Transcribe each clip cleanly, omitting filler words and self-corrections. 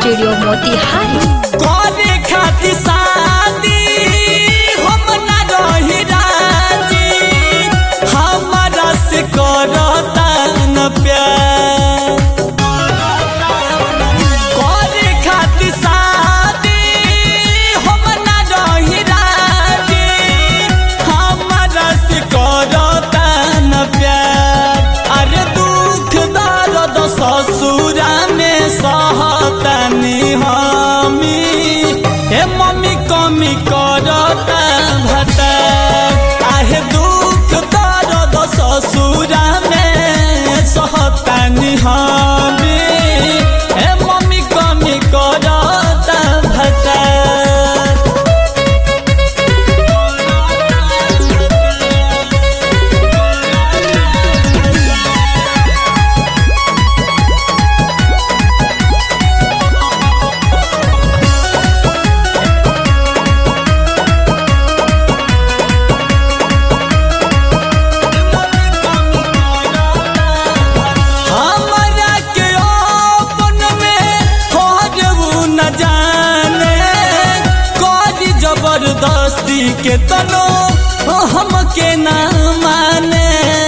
Studio Motihari. करे खातिर शादी हम ना रही राजी, हमारा से करता न प्यार। करे खातिर शादी हम ना रही राजी, हमारा से करता न प्यार। अरे दुख दर्द ससुरा में सहतनी हमी, हे मम्मी कमी करता भता। आहे दुख दर्द ससुरा में सहतनी हमी, हे मम्मी कमी करता भता। हमरा के अपन में खोजबू न जाने, करी जबरदस्ती के तनो हमके ना माने।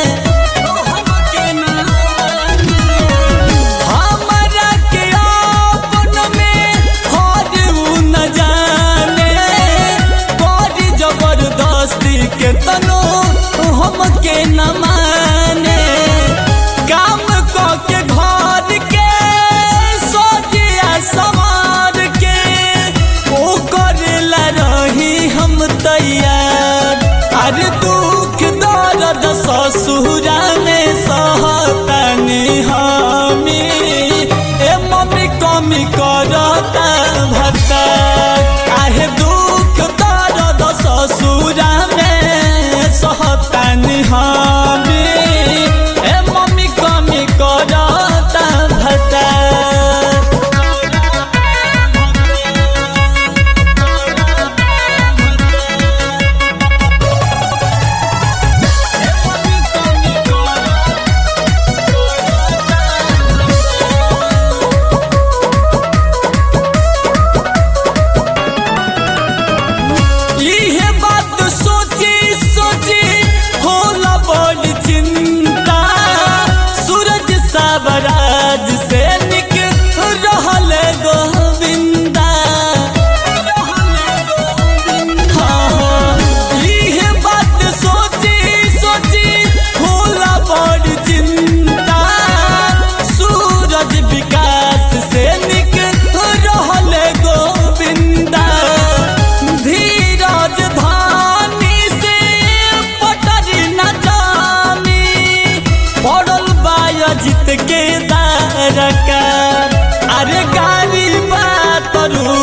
हमरा के अपन में खोजबू न जाने, करी जबरदस्ती के तनो हमके न माने। काम के घर के सोचिया समार के ओ करेला रही हम तैयार। अरे दुख दर्द ससुरा में सहतनी हमी, ए मम्मी कमी करता भता। आहे दुख दर्द ससुरा में सहतनी हमी, ए मम्मी कमी करता भता। इहे बात सोची सोची होला बड़ी चिंता। सूरज सावराज से निक रहल गोविंदा। हाँ, इहे बात सोची सोची होला बड़ी चिंता। सूरज विकास से निक रहल गोविंदा। धीरज धानी से पटरी न जानी, पड़ल बायजित के दरकार। अरे गाली बात रू